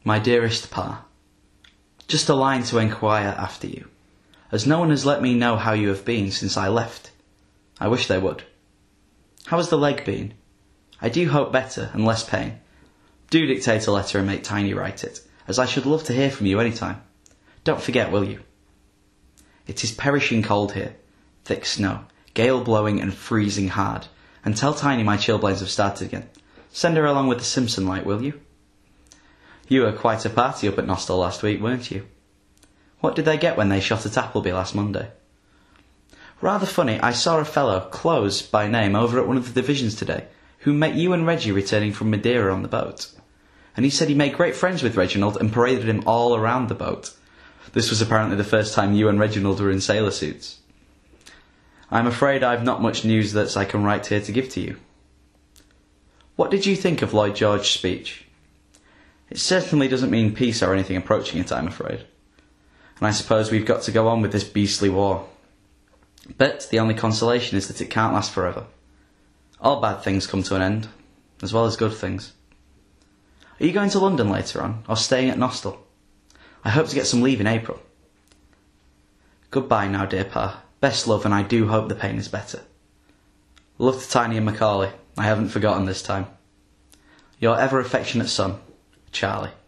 My dearest Pa, just a line to enquire after you, as no one has let me know how you have been since I left. I wish they would. How has the leg been? I do hope better and less pain. Do dictate a letter and make Tiny write it, as I should love to hear from you any time. Don't forget, will you? It is perishing cold here, thick snow, gale blowing and freezing hard, and tell Tiny my chilblains have started again. Send her along with the Simpson light, will you? You were quite a party up at Nostell last week, weren't you? What did they get when they shot at Appleby last Monday? Rather funny, I saw a fellow, Close by name, over at one of the divisions today, who met you and Reggie returning from Madeira on the boat. And he said he made great friends with Reginald and paraded him all around the boat. This was apparently the first time you and Reginald were in sailor suits. I'm afraid I've not much news that I can write here to give to you. What did you think of Lloyd George's speech? It certainly doesn't mean peace or anything approaching it, I'm afraid. And I suppose we've got to go on with this beastly war. But the only consolation is that it can't last forever. All bad things come to an end, as well as good things. Are you going to London later on, or staying at Nostell? I hope to get some leave in April. Goodbye now, dear Pa. Best love, and I do hope the pain is better. Love to Tiny and Macaulay. I haven't forgotten this time. Your ever affectionate son, Charlie.